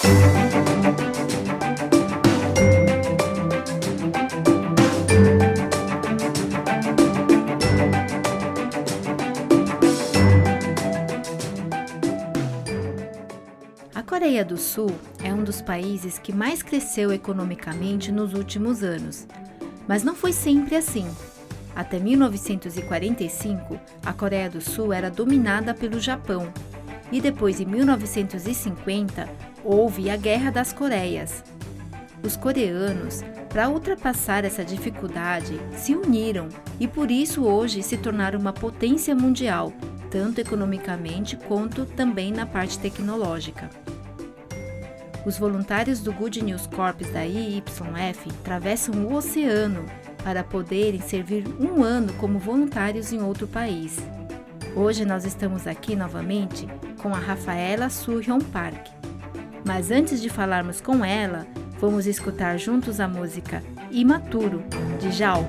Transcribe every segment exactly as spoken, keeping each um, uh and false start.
A Coreia do Sul é um dos países que mais cresceu economicamente nos últimos anos, mas não foi sempre assim. Até mil novecentos e quarenta e cinco, a Coreia do Sul era dominada pelo Japão, e depois, em mil novecentos e cinquenta, houve a Guerra das Coreias. Os coreanos, para ultrapassar essa dificuldade, se uniram e por isso hoje se tornaram uma potência mundial, tanto economicamente quanto também na parte tecnológica. Os voluntários do Good News Corps da I Y F atravessam o oceano para poderem servir um ano como voluntários em outro país. Hoje nós estamos aqui novamente com a Rafaela Suryon Park. Mas antes de falarmos com ela, vamos escutar juntos a música Imaturo, de Jal.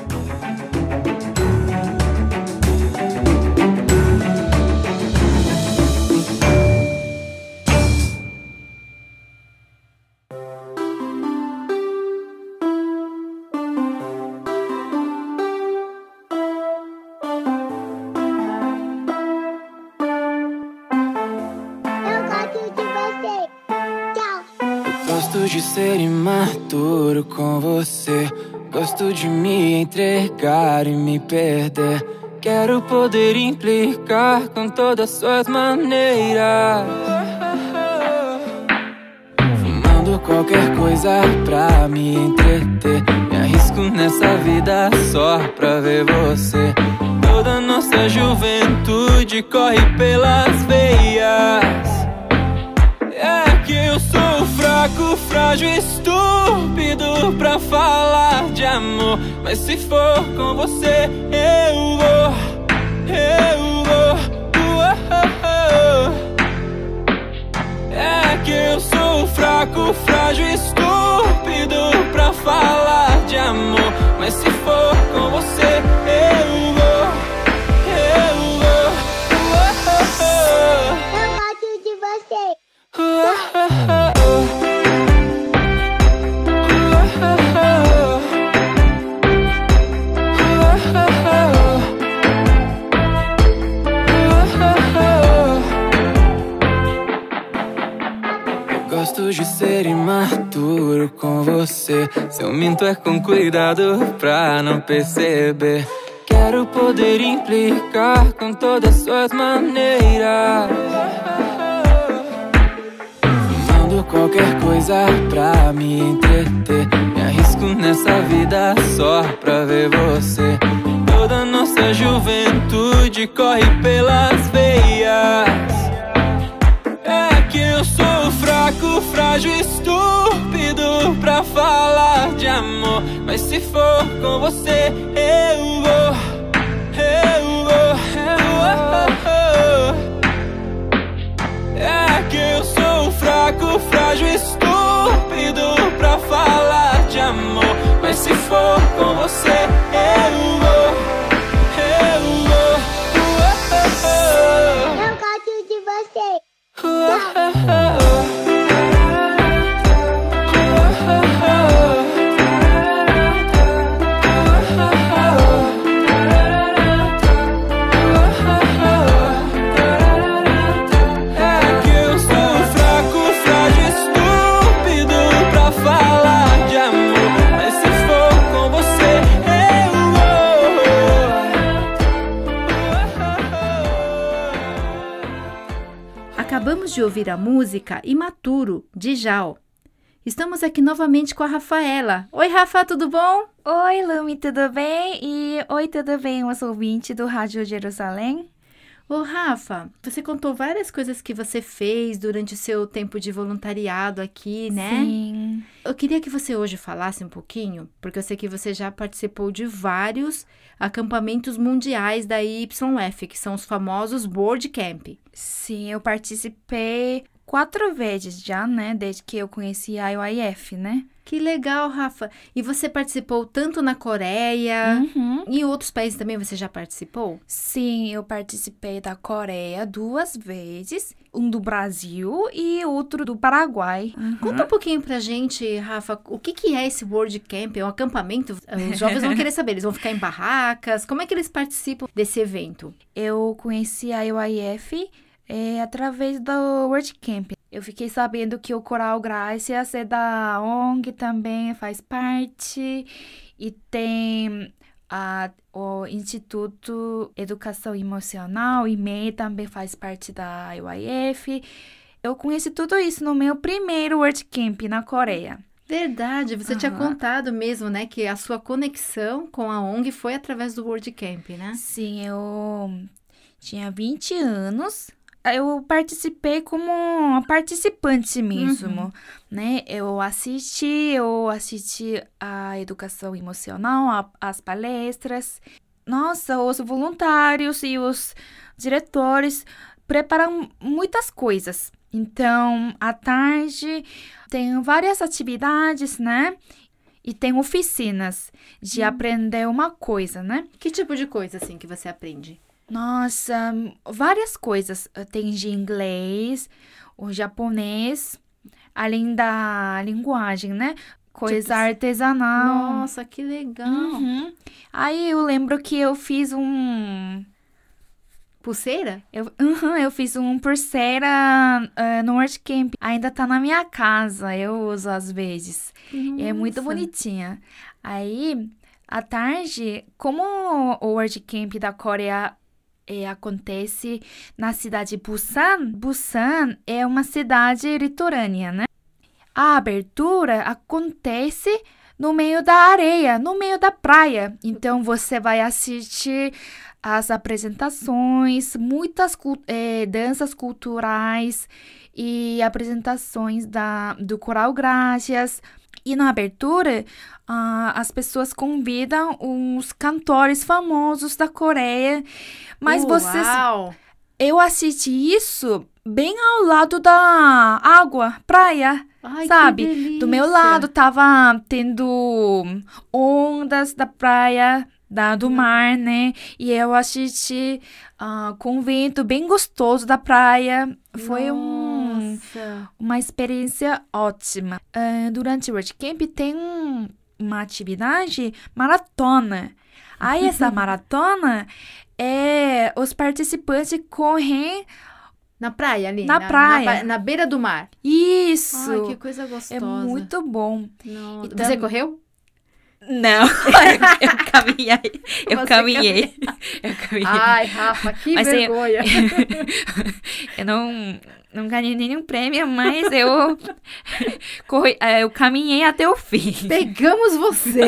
Gosto de ser imaturo com você. Gosto de me entregar e me perder. Quero poder implicar com todas suas maneiras. Fumando qualquer coisa pra me entreter. Me arrisco nessa vida só pra ver você. Toda nossa juventude corre pelas veias. É que eu sou fraco, frágil, estúpido pra falar de amor. Mas se for com você, eu vou, eu vou. Uou. É que eu sou fraco, frágil, estúpido pra falar de amor. Mas se for com você, eu vou, eu vou. Uou. Eu gosto de você. Gosto de ser imaturo com você. Se eu minto é com cuidado pra não perceber. Quero poder implicar com todas suas maneiras. Fumando qualquer coisa pra me entreter. Me arrisco nessa vida só pra ver você. Toda nossa juventude corre pelas veias. É que eu sou fraco, frágil, estúpido pra falar de amor. Mas se for com você, eu vou, eu vou, eu vou. É que eu sou fraco, frágil, estúpido pra falar de amor. Mas se for com você, eu vou, eu vou. Eu gosto de você. Acabamos de ouvir a música Imaturo, de Jal. Estamos aqui novamente com a Rafaela. Oi, Rafa, tudo bom? Oi, Lumi, tudo bem? E oi, tudo bem, os ouvintes do Rádio Jerusalém? Ô, Rafa, você contou várias coisas que você fez durante o seu tempo de voluntariado aqui, né? Sim. Eu queria que você hoje falasse um pouquinho, porque eu sei que você já participou de vários acampamentos mundiais da I Y F, que são os famosos Board Camp. Sim, eu participei quatro vezes já, né? Desde que eu conheci a I Y F, né? Que legal, Rafa. E você participou tanto na Coreia, Uhum. e em outros países também você já participou? Sim, eu participei da Coreia duas vezes, um do Brasil e outro do Paraguai. Conta um pouquinho pra gente, Rafa, o que, que é esse World Camp? É um acampamento? Os jovens vão querer saber, eles vão ficar em barracas? Como é que eles participam desse evento? Eu conheci a U I F é, através do World Camp. Eu fiquei sabendo que o Coral Gracias é da O N G também, faz parte. E tem a, o Instituto Educação Emocional, I M E, também faz parte da U I F. Eu conheci tudo isso no meu primeiro World Camp na Coreia. Verdade, você tinha Aham. contado mesmo, né, que a sua conexão com a O N G foi através do World Camp, né? Sim, eu tinha vinte anos. Eu participei como uma participante mesmo, né? Eu assisti, eu assisti a educação emocional, a- as palestras. Nossa, os voluntários e os diretores preparam muitas coisas. Então, à tarde tem várias atividades, né? E tem oficinas de aprender uma coisa, né? Que tipo de coisa, assim, que você aprende? Nossa, várias coisas. Tem de inglês, o japonês, além da linguagem, né? Coisa Tipo, artesanal. Nossa, que legal. Uhum. Aí eu lembro que eu fiz um... Pulseira? Eu, uhum, eu fiz um pulseira eh, no World Camp. Ainda tá na minha casa, eu uso às vezes. E é muito Nossa. bonitinha. Aí, à tarde, como o World Camp da Coreia eh, acontece na cidade de Busan, Busan é uma cidade litorânea, né? A abertura acontece no meio da areia, no meio da praia. Então, você vai assistir as apresentações, muitas cul- eh, danças culturais e apresentações da, do Coral Gracias. E na abertura, ah, as pessoas convidam uns cantores famosos da Coreia. Mas vocês, Uau! eu assisti isso bem ao lado da água, praia. Ai, Sabe? que delícia. Do meu lado tava tendo ondas da praia, da, do mar, né? E eu assisti ah, com um vento bem gostoso da praia. Foi um, Nossa. uma experiência ótima. Ah, durante o World Camp tem um- uma atividade maratona. Aí essa maratona é os participantes correm Na praia ali? Na praia. Na, na beira do mar. isso. Ai, que coisa gostosa. É muito bom. Nossa. Então- Você correu? Não, eu, eu caminhei. Eu Você caminhei. Eu caminhei. Ai, Rafa, que Mas eu- vergonha. Eu não, não ganhei nenhum prêmio, mas eu, corri, eh, eu caminhei até o fim. Pegamos você.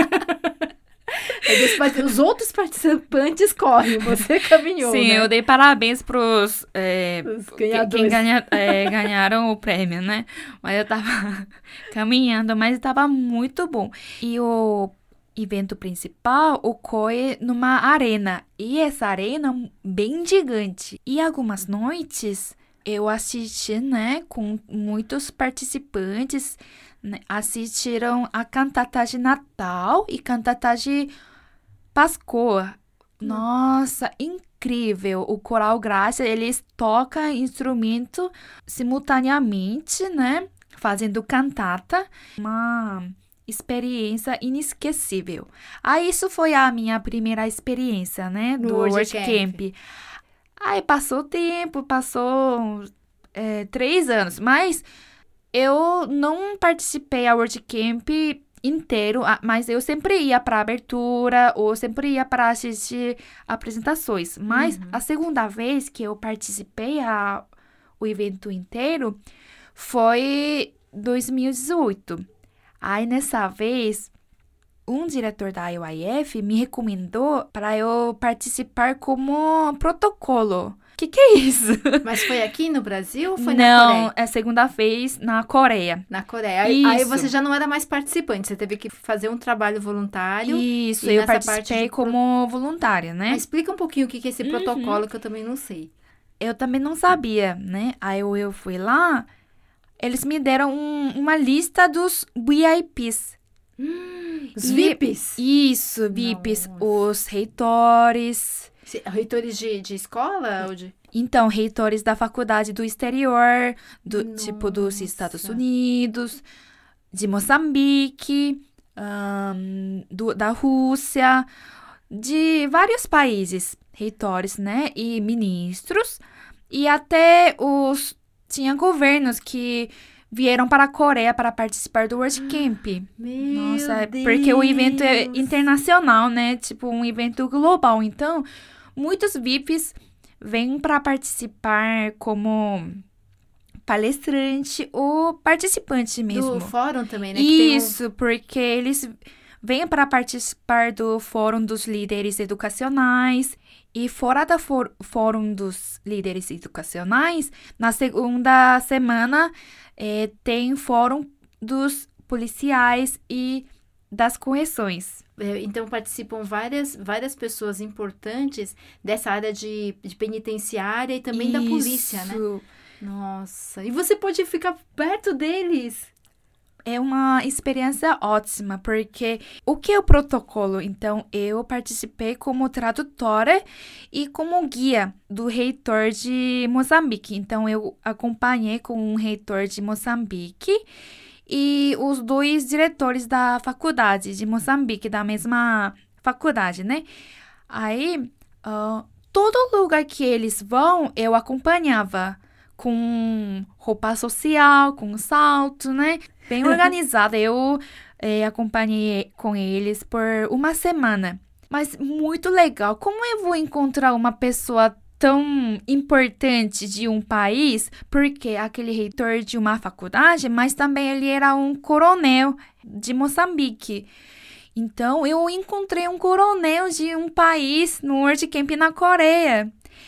Aí os part- Os outros participantes correm, você caminhou, Sim, né? eu dei parabéns pros eh, Os que- ganhadores. quem ganha, eh, ganharam o prêmio, né? Mas eu tava caminhando, mas tava muito bom. E o evento principal ocorre numa arena. E essa arena bem gigante. E algumas noites eu assisti, né, com muitos participantes, né, assistiram a cantata de Natal e cantata de Páscoa. Nossa, incrível! O Coral Graça, eles tocam instrumento simultaneamente, né? Fazendo cantata. Uma experiência inesquecível. Ah, isso foi a minha primeira experiência, né? No Do World World Camp. Camp. Aí passou o tempo, passou é, três anos, mas eu não participei a World Camp inteiro, ah, mas eu sempre ia para abertura ou sempre ia para assistir apresentações. Mas a segunda vez que eu participei a, o evento inteiro foi dois mil e dezoito. Aí nessa vez um diretor da U I F me recomendou para eu participar como protocolo. O que, que é isso? Mas foi aqui no Brasil ou foi na Não, Coreia? é a segunda vez na Coreia. Na Coreia. Aí, aí Isso. você já não era mais participante, você teve que fazer um trabalho voluntário. Isso, e eu nessa parte participei de pro- como voluntária, né? Mas explica um pouquinho o que que é esse Uhum. protocolo que eu também não sei. Eu também não sabia, né? Aí eu, eu fui lá, eles me deram um, uma lista dos V I Ps. Hum, os E- V I Ps? Isso, V I Ps, Nossa. os reitores. Se- Reitores de, de escola ou de... Então, reitores da faculdade do exterior, do tipo dos Nossa. Estados Unidos, de Moçambique, ahn, do- da Rússia, de vários países, reitores, né? E ministros. E até os... Tinha governos que vieram para a Coreia para participar do World Camp. Meu Nossa, é Deus. porque o evento é internacional, né? Tipo, um evento global. Então, muitos V I Ps vêm para participar como palestrante ou participante mesmo. Do fórum também, né? que tem um- Isso, porque eles vêm para participar do Fórum dos Líderes Educacionais. E fora do for- Fórum dos Líderes Educacionais, na segunda semana eh, tem Fórum dos Policiais e das Correções. É, então participam várias, várias pessoas importantes dessa área de, de penitenciária e também da polícia, né? Isso. Nossa, e você pode ficar perto deles. É uma experiência ótima, porque o que é o protocolo? Então, eu participei como tradutora e como guia do reitor de Moçambique. Então, eu acompanhei com um reitor de Moçambique e os dois diretores da faculdade de Moçambique, da mesma faculdade, né? Aí, ah, todo lugar que eles vão, eu acompanhava com roupa social, com salto, né? Bem organizada. Eu eh, acompanhei com eles por uma semana. Mas muito legal. Como eu vou encontrar uma pessoa tão importante de um país? Porque aquele reitor de uma faculdade, mas também ele era um coronel de Moçambique. Então, eu encontrei um coronel de um país no World Camp na Coreia.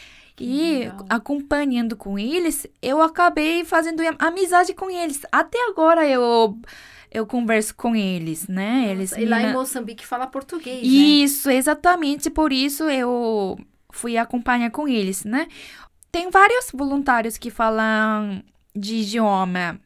E legal. acompanhando com eles, eu acabei fazendo amizade com eles. Até agora eu, eu converso com eles, né? Eles E lá me- em Moçambique fala português, né? Isso, exatamente por isso eu fui acompanhar com eles, né? Tem vários voluntários que falam de idioma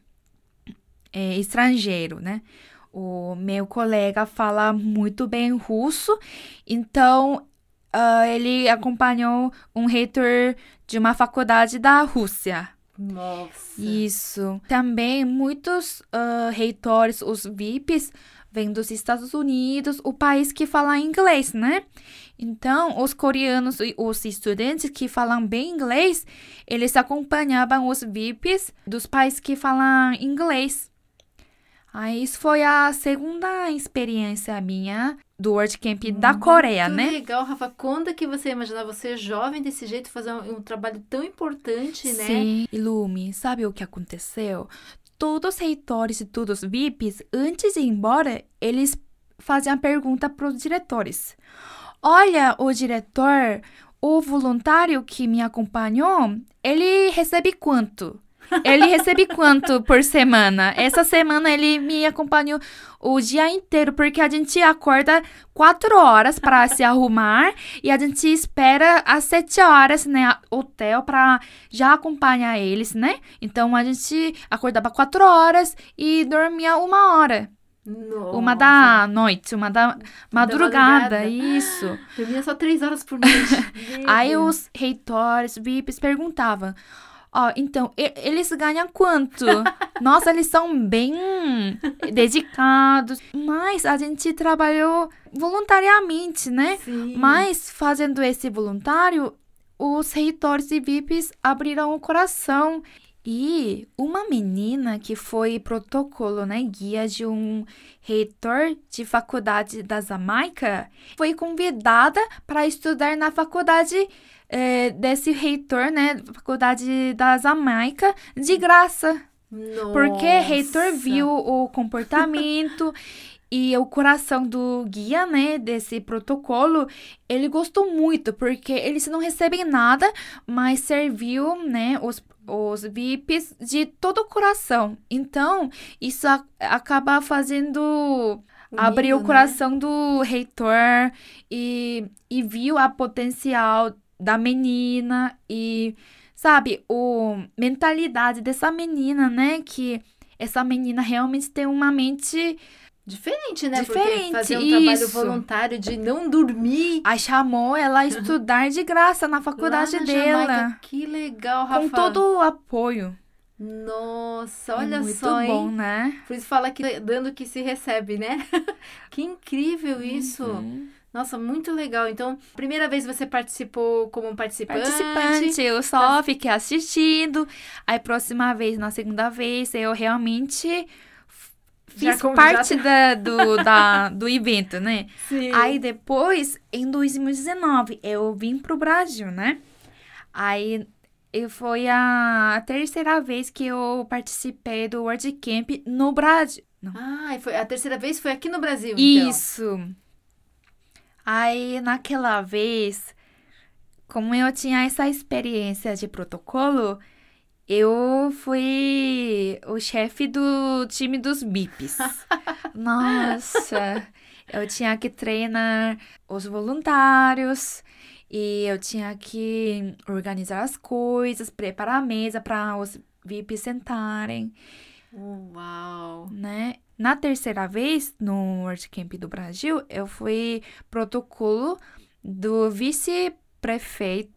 é, estrangeiro, né? O meu colega fala muito bem russo, então ah, ele acompanhou um reitor de uma faculdade da Rússia. Nossa. Isso. Também muitos ah, reitores, os V I Ps, vêm dos Estados Unidos, o país que fala inglês, né? Então, os coreanos e os estudantes que falam bem inglês, eles acompanhavam os V I Ps dos países que falam inglês. Aí, isso foi a segunda experiência minha do World Camp da Coreia, Muito né? legal, Rafa. Quando é que você imagina você jovem desse jeito fazer um, um trabalho tão importante, né? Sim. E Lumi, sabe o que aconteceu? Todos os reitores e todos os V I Ps, antes de ir embora, eles fazem a pergunta para os diretores. Olha, o diretor, o voluntário que me acompanhou, ele recebe quanto? Ele recebe quanto por semana? Essa semana ele me acompanhou o dia inteiro, porque a gente acorda quatro horas para se arrumar e a gente espera às sete horas, né, hotel para já acompanhar eles, né? Então a gente acordava quatro horas e dormia uma hora. Nossa. Uma da noite, uma da madrugada, madrugada. isso. Dormia só três horas por noite. Meu Aí Deus. os reitores, V I Ps perguntavam, ó, então, e- eles ganham quanto? Nossa, eles são bem dedicados, mas a gente trabalhou voluntariamente, né? Sim. Mas fazendo esse voluntário, os reitores e V I Ps abriram o coração. E uma menina que foi protocolo, né, guia de um reitor de faculdade da Jamaica, foi convidada para estudar na faculdade eh, desse reitor, né, faculdade da Jamaica, de graça. Porque o reitor viu o comportamento e o coração do guia, né, desse protocolo, ele gostou muito, porque eles não recebem nada, mas serviu, né, os, os V I Ps de todo o coração. Então, isso a- acaba fazendo abrir o né? coração do reitor e, e viu a potencial da menina e sabe, o mentalidade dessa menina, né? Que essa menina realmente tem uma mente Diferente, né? diferente. Porque fazer um trabalho Isso. voluntário de não dormir Aí chamou ela a estudar de graça na lá faculdade na dela. Jamaica. Que legal, Rafa. Com todo o apoio. Nossa, É olha muito só, bom, hein? né? Por isso fala que dando que se recebe, né? Que incrível isso. Uhum. Nossa, muito legal. Então, primeira vez você participou como participante. Participante, eu só fiquei assistindo. Aí, próxima vez, na segunda vez, eu realmente f- Já fiz com- parte já- da, do, da, do evento, né? Sim. Aí, depois, em dois mil e dezenove, eu vim pro Brasil, né? Aí, eu, foi a terceira vez que eu participei do World Camp no Brasil. Não. Ah, e foi, a terceira vez foi aqui no Brasil, então. Isso. Aí, naquela vez, como eu tinha essa experiência de protocolo, eu fui o chefe do time dos B I Ps. Nossa, eu tinha que treinar os voluntários e eu tinha que organizar as coisas, preparar a mesa para os V I Ps sentarem, Uau. né? Na terceira vez, no World Camp do Brasil, eu fui protocolo do vice-prefeito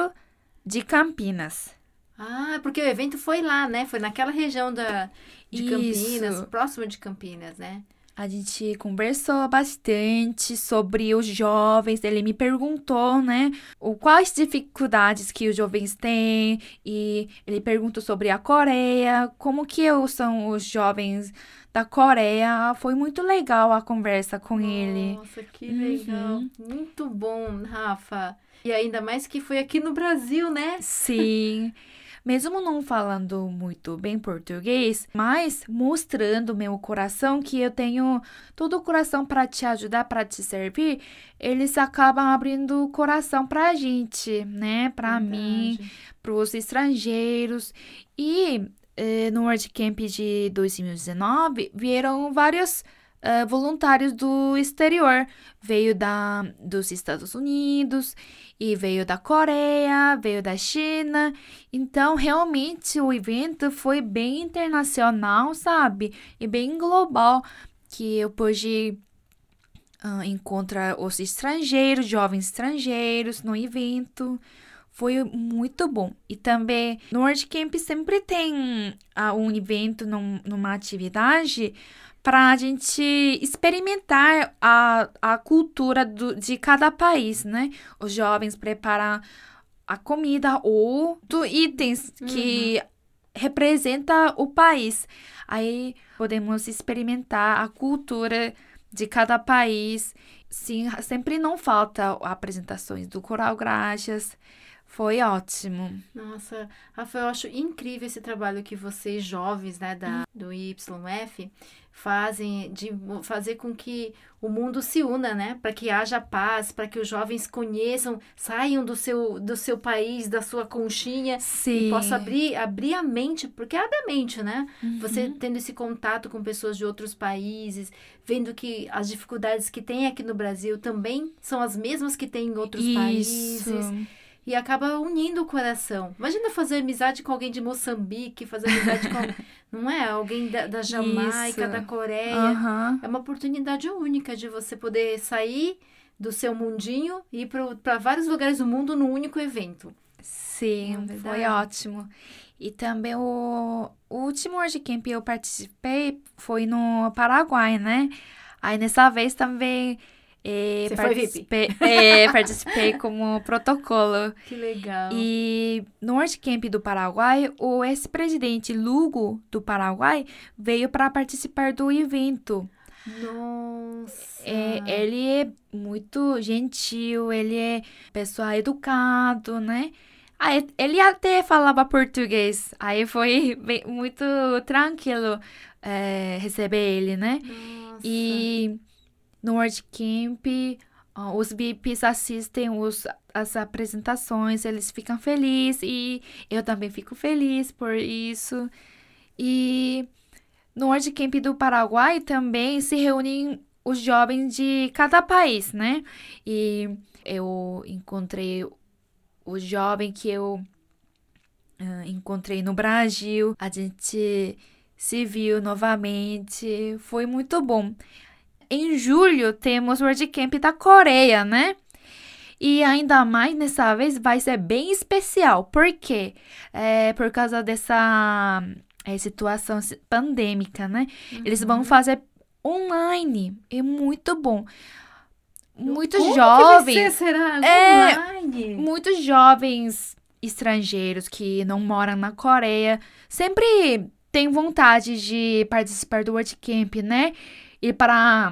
de Campinas. Ah, porque o evento foi lá, né? Foi naquela região da, de Campinas, Isso. próximo de Campinas, né? A gente conversou bastante sobre os jovens. Ele me perguntou, né, o, quais dificuldades que os jovens têm. E ele perguntou sobre a Coreia, como que eu- são os jovens da Coreia. Foi muito legal a conversa com ele. Nossa, que legal. Uhum. Muito bom, Rafa. E ainda mais que foi aqui no Brasil, né? Sim. Mesmo não falando muito bem português, mas mostrando meu coração que eu tenho todo o coração para te ajudar, para te servir, eles acabam abrindo o coração pra gente, né? Pra mim, Verdade. pros estrangeiros. E eh, no World Camp de dois mil e dezenove vieram vários eh, voluntários do exterior. Veio da, dos Estados Unidos e veio da Coreia, veio da China. Então, realmente, o evento foi bem internacional, sabe? E bem global, que eu pude ah, encontrar os estrangeiros, jovens estrangeiros no evento. Foi muito bom. E também, no World Camp sempre tem ah, um evento, num- numa atividade, para a gente experimentar a, a cultura do- de cada país, né? Os jovens preparam a comida ou do itens que representa o país. Aí podemos experimentar a cultura de cada país. Sim, sempre não falta apresentações do Coral Graxas. Foi ótimo. Nossa, Rafa, eu acho incrível esse trabalho que vocês, jovens, né, da, do Y F, fazem, de mo- fazer com que o mundo se una, né, para que haja paz, para que os jovens conheçam, saiam do seu, do seu país, da sua conchinha, Sim. e possa abrir, abrir a mente, porque abre a mente, né? Você tendo esse contato com pessoas de outros países, vendo que as dificuldades que tem aqui no Brasil também são as mesmas que tem em outros países. Isso. E acaba unindo o coração. Imagina fazer amizade com alguém de Moçambique, fazer amizade com, não é? Alguém da, da Jamaica, Isso. da Coreia. Aham. É uma oportunidade única de você poder sair do seu mundinho e ir para vários lugares do mundo num único evento. Sim, Não, foi verdade. ótimo. E também o, o último World Camp que eu participei foi no Paraguai, né? Aí nessa vez também eh, Você foi V I P? participei, eh, participei como protocolo. Que legal. E no World Camp do Paraguai, o ex-presidente Lugo do Paraguai veio para participar do evento. Nossa. É, ele é muito gentil, ele é pessoa educado, né? Aí, ele até falava português, aí foi bem- muito tranquilo é, receber ele, né? Nossa. E no World Camp, ó, os V I Ps assistem os, as apresentações, eles ficam felizes e eu também fico feliz por isso. E no World Camp do Paraguai também se reúnem os jovens de cada país, né? E eu encontrei o jovem que eu uh, encontrei no Brasil. A gente se viu novamente. Foi muito bom. Em julho temos o World Camp da Coreia, né? E ainda mais nessa vez vai ser bem especial. Por quê? É por causa dessa é, situação pandêmica, né? Uhum. Eles vão fazer online. É muito bom. Muitos Como jovens. Que vai ser, será? É, online? Muitos jovens estrangeiros que não moram na Coreia sempre têm vontade de participar do World Camp, né? E para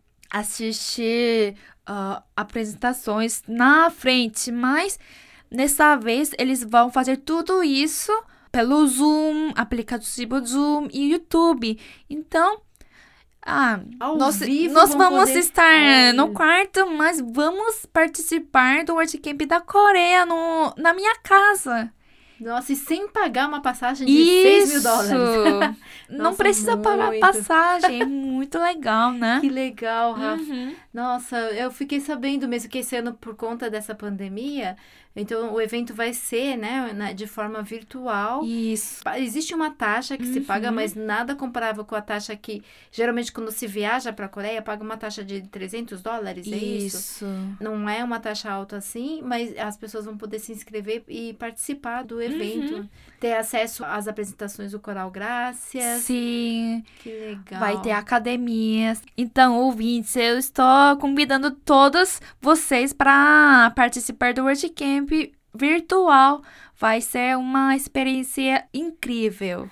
assistir uh, apresentações na frente. Mas dessa vez eles vão fazer tudo isso pelo Zoom, aplicativo Zoom e YouTube. Então, ah, Ao nós, vivo nós vão vamos poder... estar Olha. no quarto, mas vamos participar do World Camp da Coreia no, na minha casa. Nossa, e sem pagar uma passagem de Isso! seis mil dólares. Não Nossa, precisa pagar muito. passagem, é muito legal, né? Que legal, Rafa. Uhum. Nossa, eu fiquei sabendo mesmo que esse ano, por conta dessa pandemia, então o evento vai ser, né, na- de forma virtual. Isso. Pa- Existe uma taxa que se paga, Uhum. mas nada comparável com a taxa que, geralmente, quando se viaja para a Coreia, paga uma taxa de trezentos dólares, é isso? Isso. Não é uma taxa alta assim, mas as pessoas vão poder se inscrever e participar do evento. Uhum. Ter acesso às apresentações do Coral Grácias. Sim, Que legal. vai ter academias. Então, ouvintes, eu estou convidando todos vocês para participar do World Camp virtual. Vai ser uma experiência incrível.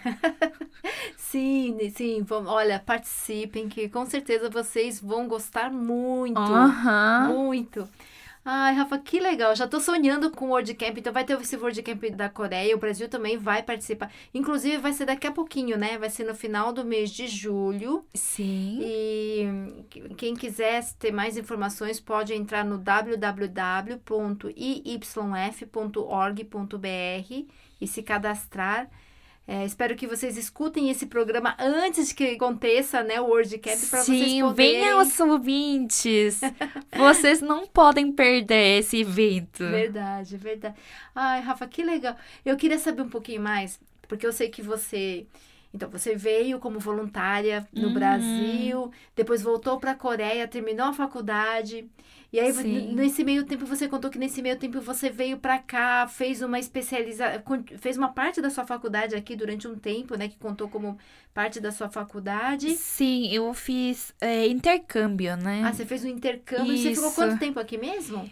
Sim, sim. Vamos, olha, participem, que com certeza vocês vão gostar muito. Aham. Muito. Ai, Rafa, que legal. Já tô sonhando com o World Camp. Então vai ter esse World Camp da Coreia. O Brasil também vai participar. Inclusive, vai ser daqui a pouquinho, né? Vai ser no final do mês de julho. Sim. E quem quiser ter mais informações pode entrar no w w w ponto i y f ponto org ponto b r e se cadastrar. É, espero que vocês escutem esse programa antes que aconteça, né, o World Camp, para vocês Sim, poderem... venham os ouvintes. Vocês não podem perder esse evento. Verdade, verdade. Ai, Rafa, que legal. Eu queria saber um pouquinho mais, porque eu sei que você... Então, você veio como voluntária no Uhum. Brasil, depois voltou para a Coreia, terminou a faculdade. E aí, Sim. n- nesse meio tempo, você contou que nesse meio tempo você veio para cá, fez uma especialização, fez uma parte da sua faculdade aqui durante um tempo, né? Que contou como parte da sua faculdade. Sim, eu fiz é, intercâmbio, né? Ah, você fez um intercâmbio. E você ficou Isso. quanto tempo aqui mesmo?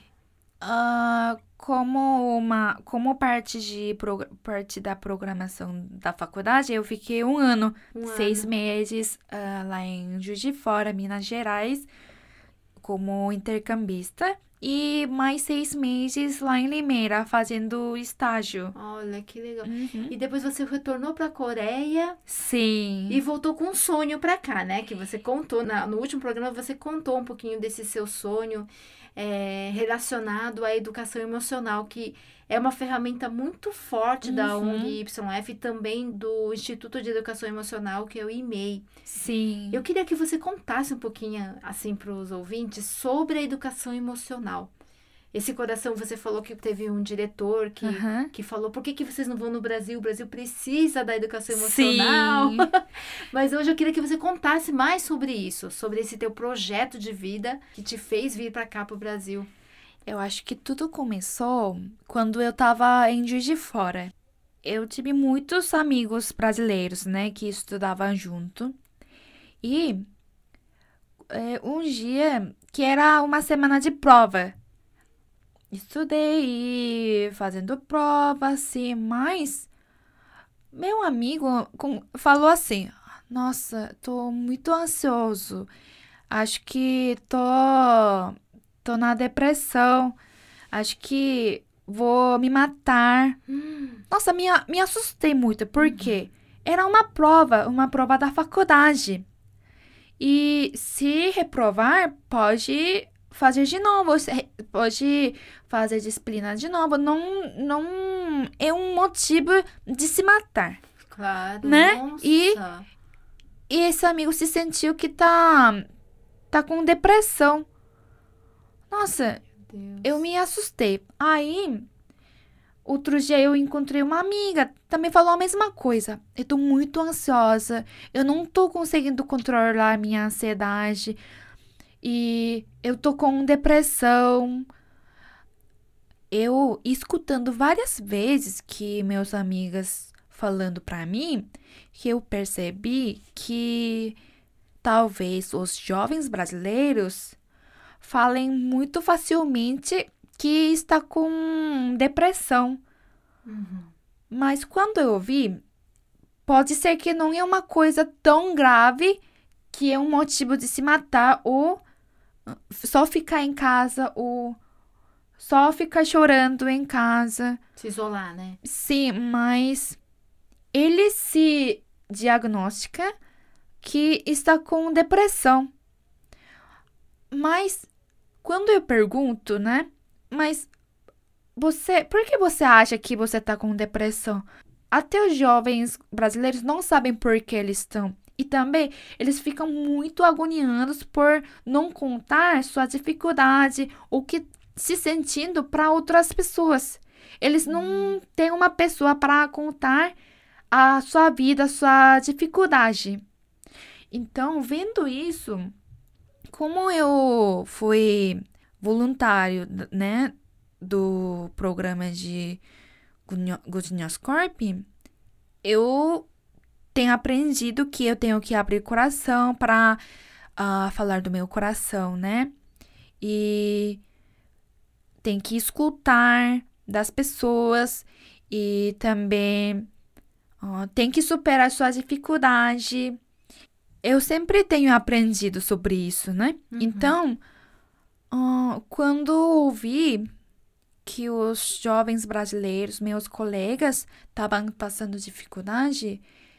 Ah, como uma, como parte de prog- parte da programação da faculdade, eu fiquei um ano, Um seis ano. meses ah, lá em Juiz de Fora, Minas Gerais, como intercambista e mais seis meses lá em Limeira fazendo estágio. Olha, que legal. Uhum. E depois você retornou para a Coreia Sim. e voltou com um sonho para cá, né? Que você contou, na- no último programa você contou um pouquinho desse seu sonho é, relacionado à educação emocional, que é uma ferramenta muito forte da Uhum. O N G Y F e também do Instituto de Educação Emocional, que é o I M E I. Sim. Eu queria que você contasse um pouquinho, assim, para os ouvintes, sobre a educação emocional. Esse coração, você falou que teve um diretor que, Aham. que falou, por que, que vocês não vão no Brasil? O Brasil precisa da educação emocional. Sim. Mas hoje eu queria que você contasse mais sobre isso, sobre esse teu projeto de vida que te fez vir para cá, para o Brasil. Eu acho que tudo começou quando eu tava em Juiz de Fora. Eu tive muitos amigos brasileiros, né, que estudavam junto. E é, um dia que era uma semana de prova. Estudei, fazendo prova, assim, mas meu amigo com- falou assim: Nossa, tô muito ansioso. Acho que tô, tô na depressão. Acho que vou me matar. Nossa, me, a- me assustei muito, porque era uma prova, uma prova da faculdade. E se reprovar, pode fazer de novo, se- pode fazer disciplina de novo. Não, não é um motivo de se matar. Claro, Né? nossa. E- E esse amigo se sentiu que tá, tá com depressão. Nossa, Deus. eu me assustei. Aí, outro dia eu encontrei uma amiga, também falou a mesma coisa. Eu tô muito ansiosa, eu não tô conseguindo controlar a minha ansiedade e eu tô com depressão. Eu escutando várias vezes que meus amigas falando pra mim, que eu percebi que talvez os jovens brasileiros falem muito facilmente que está com depressão. Uhum. Mas quando eu vi, pode ser que não é uma coisa tão grave que é um motivo de se matar ou só ficar em casa ou só ficar chorando em casa. Se isolar, né? Sim, mas ele se diagnostica que está com depressão. Mas quando eu pergunto, né? Mas você, por que você acha que você está com depressão? Até os jovens brasileiros não sabem por que eles estão. E também eles ficam muito agoniados por não contar sua dificuldade, o que se sentindo para outras pessoas. Eles não têm uma pessoa para contar a sua vida, a sua dificuldade. Então, vendo isso, como eu fui voluntário, né, do programa de Good News Corp, eu tenho aprendido que eu tenho que abrir coração para uh, falar do meu coração, né? E tem que escutar das pessoas e também uh, tem que superar sua dificuldade. Eu sempre tenho aprendido sobre isso, né? Uhum. Então, uh, quando ouvi que os jovens brasileiros, meus colegas, estavam passando dificuldade,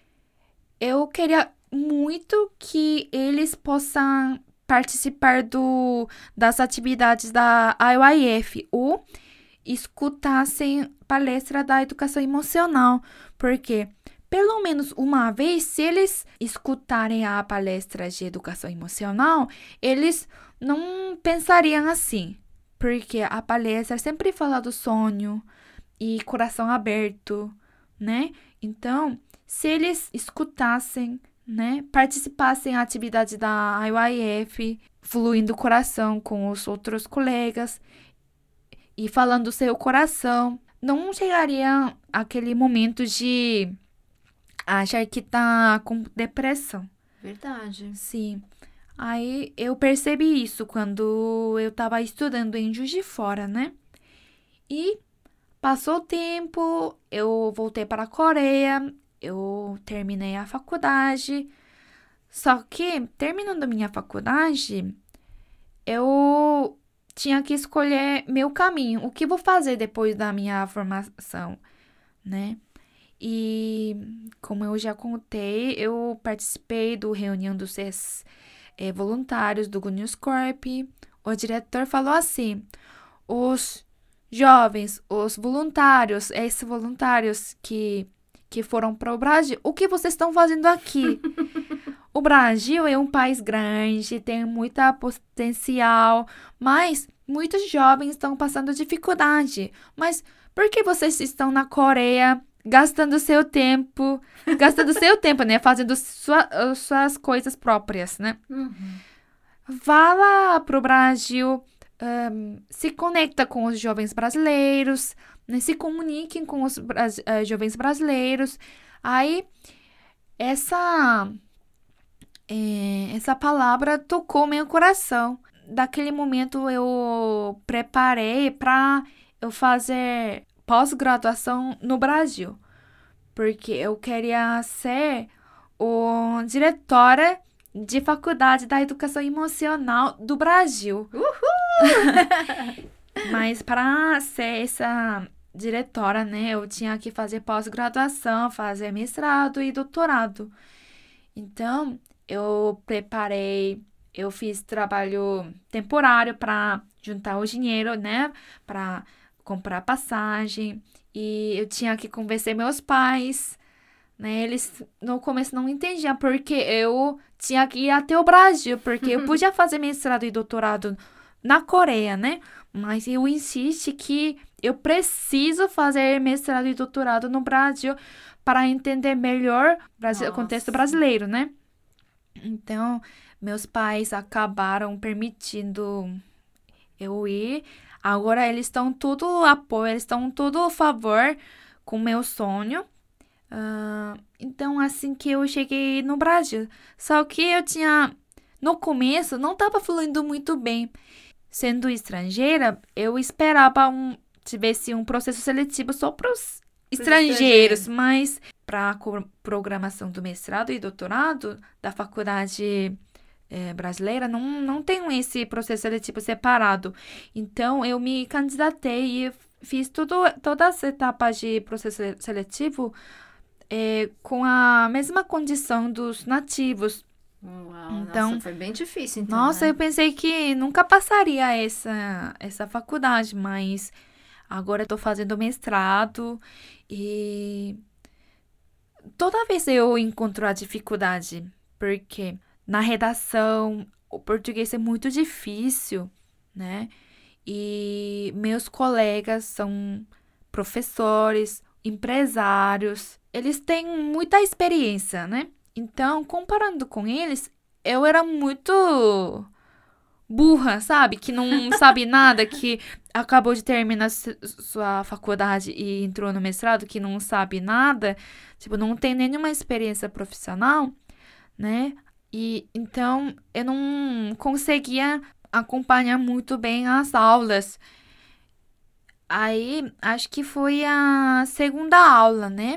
eu queria muito que eles possam participar do, das atividades da I Y F ou escutassem palestra da educação emocional, porque pelo menos uma vez, se eles escutarem a palestra de educação emocional, eles não pensariam assim, porque a palestra sempre fala do sonho e coração aberto, né? Então, se eles escutassem, né, participassem da atividade da I Y F, fluindo o coração com os outros colegas e falando do seu coração, não chegaria aquele momento de achar que tá com depressão. Verdade. Sim. Aí eu percebi isso quando eu tava estudando em Juiz de Fora, né? E passou o tempo, eu voltei para a Coreia, eu terminei a faculdade. Só que, terminando a minha faculdade, eu tinha que escolher meu caminho. O que vou fazer depois da minha formação, né? E, como eu já contei, eu participei do reunião dos é, voluntários do Good News Corp. O diretor falou assim: os jovens, os voluntários, esses voluntários que, que foram para o Brasil, o que vocês estão fazendo aqui? O Brasil é um país grande, tem muita potencial, mas muitos jovens estão passando dificuldade. Mas por que vocês estão na Coreia gastando seu tempo, gastando seu tempo, né? Fazendo sua, suas coisas próprias, né? Uhum. Vá lá pro Brasil, um, se conecta com os jovens brasileiros, né? Se comuniquem com os uh, jovens brasileiros. Aí, essa, é, essa palavra tocou meu coração. Daquele momento, eu preparei para eu fazer pós-graduação no Brasil, porque eu queria ser o diretora de faculdade da educação emocional do Brasil. Uhul! Mas para ser essa diretora, né, eu tinha que fazer pós-graduação, fazer mestrado e doutorado. Então, eu preparei, eu fiz trabalho temporário para juntar o dinheiro, né, para comprar passagem, e eu tinha que convencer meus pais, né? Eles no começo não entendiam porque eu tinha que ir até o Brasil, porque eu podia fazer mestrado e doutorado na Coreia, né? Mas eu insisto que eu preciso fazer mestrado e doutorado no Brasil para entender melhor o contexto brasileiro, né? Então, meus pais acabaram permitindo eu ir. Agora eles estão tudo apoio, eles estão tudo a favor com o meu sonho. Uh, então, assim que eu cheguei no Brasil. Só que eu tinha... No começo, não estava fluindo muito bem. Sendo estrangeira, eu esperava um, tivesse um processo seletivo só para os estrangeiros. Mas para a programação do mestrado e doutorado da faculdade é, brasileira, não, não tem esse processo seletivo separado. Então, eu me candidatei e fiz tudo, todas as etapas de processo seletivo é, com a mesma condição dos nativos. Uau, então, nossa, foi bem difícil, então, Nossa, né? eu pensei que nunca passaria essa, essa faculdade, mas agora eu tô fazendo mestrado e toda vez eu encontro a dificuldade, porque na redação o português é muito difícil, né? E meus colegas são professores, empresários, eles têm muita experiência, né? Então, comparando com eles, eu era muito burra, sabe? Que não sabe nada, que acabou de terminar sua faculdade e entrou no mestrado, que não sabe nada, tipo, não tem nenhuma experiência profissional, né? E então, eu não conseguia acompanhar muito bem as aulas. Aí, acho que foi a segunda aula, né?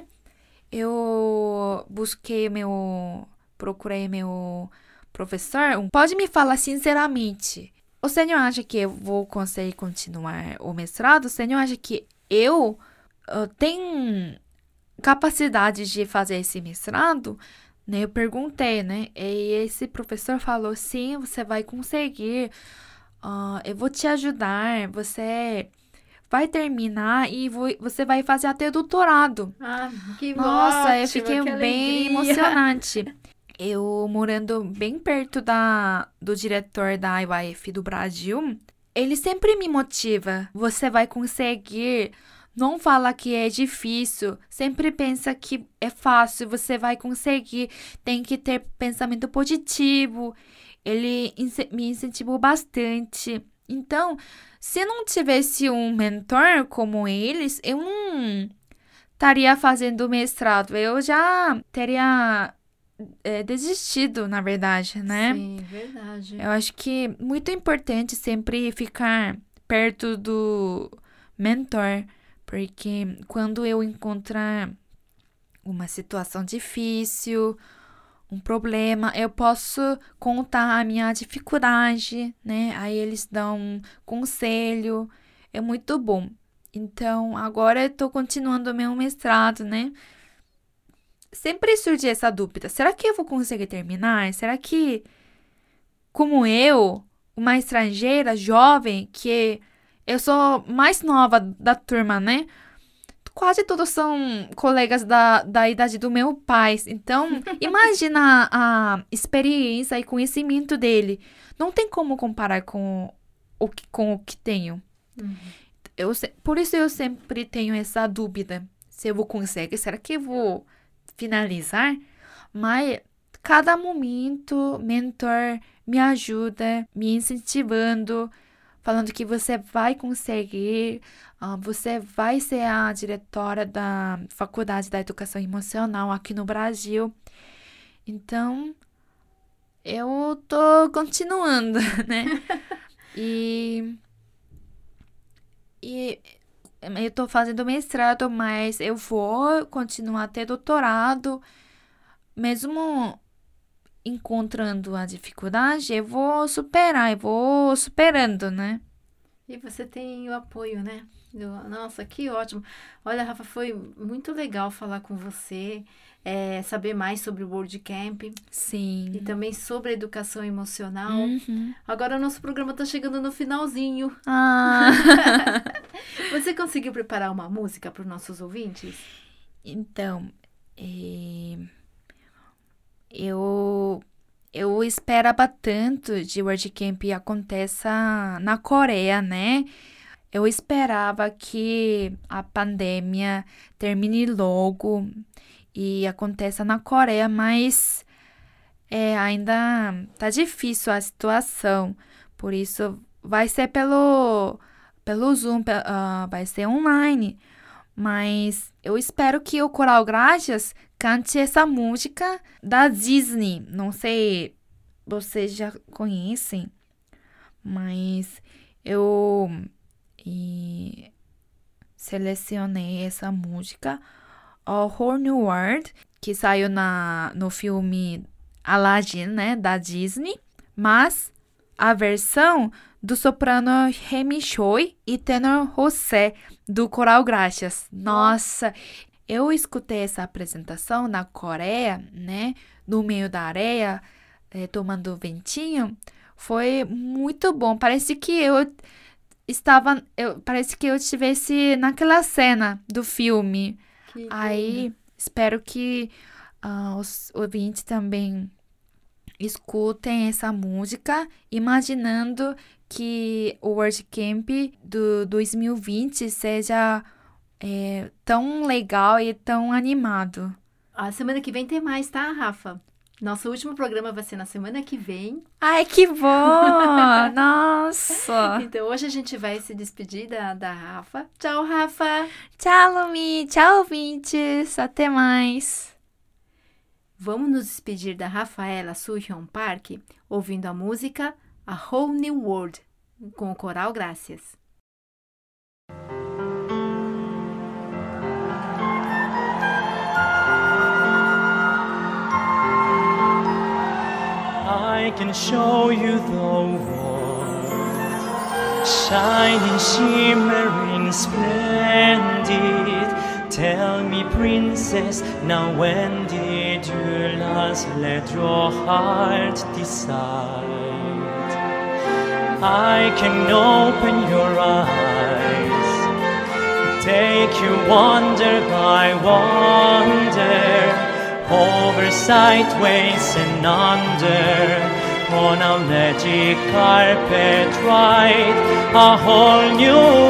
Eu busquei meu... Procurei meu professor. Pode me falar sinceramente. O senhor acha que eu vou conseguir continuar o mestrado? O senhor acha que eu uh, tenho capacidade de fazer esse mestrado? Né? Eu perguntei, né? E esse professor falou, sim, você vai conseguir. Uh, eu vou te ajudar. Você... vai terminar e vou, você vai fazer até doutorado. Ah, que Nossa, ótimo, eu fiquei que bem alegria. emocionante. Eu morando bem perto da, do diretor da I Y F do Brasil, ele sempre me motiva. Você vai conseguir. Não fala que é difícil. Sempre pensa que é fácil. Você vai conseguir. Tem que ter pensamento positivo. Ele me incentivou bastante. Então, se não tivesse um mentor como eles, eu não estaria fazendo mestrado. Eu já teria é, desistido, na verdade, né? Sim, verdade. Eu acho que é muito importante sempre ficar perto do mentor, porque quando eu encontrar uma situação difícil, um problema, eu posso contar a minha dificuldade, né? Aí eles dão um conselho, é muito bom. Então, agora eu tô continuando o meu mestrado, né? Sempre surge essa dúvida, será que eu vou conseguir terminar? Será que, como eu, uma estrangeira jovem, que eu sou mais nova da turma, né? Quase todos são colegas da, da idade do meu pai. Então, imagina a, a experiência e conhecimento dele. Não tem como comparar com o que, com o que tenho. Uhum. Eu, por isso eu sempre tenho essa dúvida. Se eu vou conseguir, será que eu vou finalizar? Mas cada momento, mentor me ajuda, me incentivando, falando que você vai conseguir, uh, você vai ser a diretora da Faculdade da Educação Emocional aqui no Brasil. Então, eu tô continuando, né? e, e eu tô fazendo mestrado, mas eu vou continuar a ter doutorado, mesmo encontrando a dificuldade, eu vou superar, eu vou superando, né? E você tem o apoio, né? Nossa, que ótimo. Olha, Rafa, foi muito legal falar com você, é, saber mais sobre o WorldCamp. Sim. E também sobre a educação emocional. Uhum. Agora o nosso programa tá chegando no finalzinho. Ah. Você conseguiu preparar uma música para os nossos ouvintes? Então, é... eu, eu esperava tanto de World Camp aconteça na Coreia, né? Eu esperava que a pandemia termine logo e aconteça na Coreia, mas é, ainda tá difícil a situação. Por isso, vai ser pelo, pelo Zoom, pe- ah, vai ser online. Mas eu espero que o Coral Gracias cante essa música da Disney. Não sei, vocês já conhecem, mas eu e selecionei essa música, A Whole New World, que saiu na, no filme Aladdin, né, da Disney, mas a versão do soprano Remy Choi e tenor José, do Coral Gracias. Nossa, eu escutei essa apresentação na Coreia, né, no meio da areia, eh, tomando ventinho. Foi muito bom. Parece que eu estava, eu, parece que eu estivesse naquela cena do filme. Que Aí, lindo. espero que ah, os ouvintes também escutem essa música, imaginando que o World Camp do dois mil e vinte seja é, tão legal e tão animado. A semana que vem tem mais, tá, Rafa? Nosso último programa vai ser na semana que vem. Ai, que bom! Nossa! Então hoje a gente vai se despedir da, da Rafa. Tchau, Rafa! Tchau, Lumi! Tchau, ouvintes! Até mais! Vamos nos despedir da Rafaela Suhyun Park ouvindo a música A Whole New World com o Coral Gracias. I can show you the world, shining, shimmering, splendid. Tell me, princess, now when did you last let your heart decide? I can open your eyes, take you wonder by wonder, over, sideways and under, on a magic carpet ride, a whole new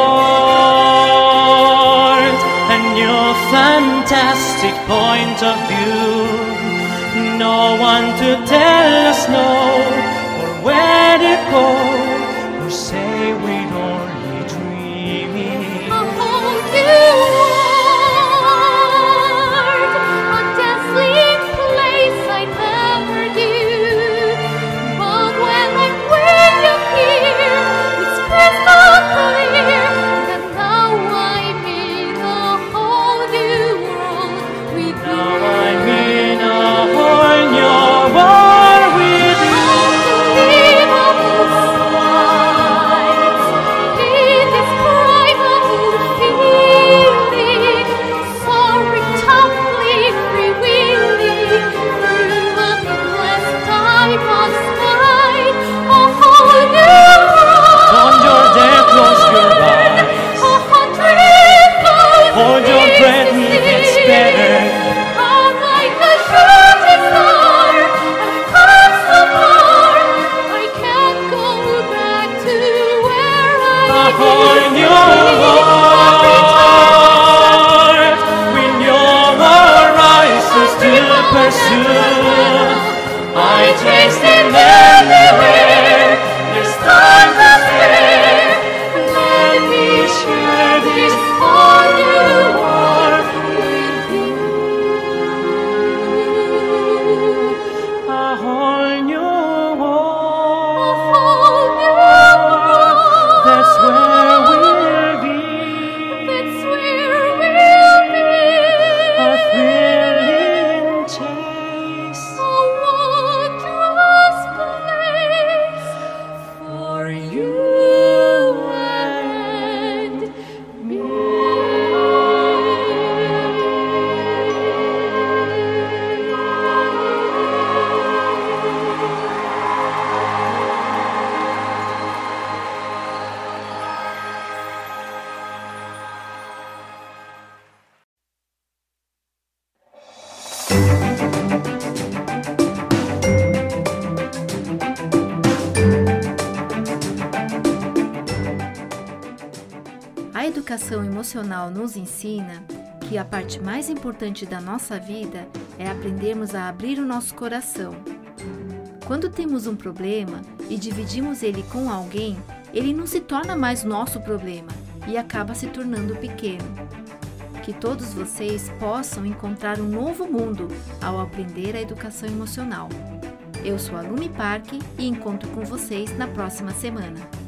world, a new fantastic point of view. No one to tell us no, or where to go, or say we're only dreaming. A whole new world, a dazzling place I never knew. But when I bring you here, it's crystal clear that now I'm in a whole new world with you. Now I'm in a whole new world with you. Hold your breath, close your eyes. Hold your breath, it gets better. A whole new world, with your horizons to pursue. I taste them everywhere. There's time to spare. Let me share this whole new world with you. A whole new world. That's where we'll be. A thrilling chase for you. educação emocional nos ensina que a parte mais importante da nossa vida é aprendermos a abrir o nosso coração. Quando temos um problema e dividimos ele com alguém, ele não se torna mais nosso problema e acaba se tornando pequeno. Que todos vocês possam encontrar um novo mundo ao aprender a educação emocional. Eu sou a Lumi Park e encontro com vocês na próxima semana.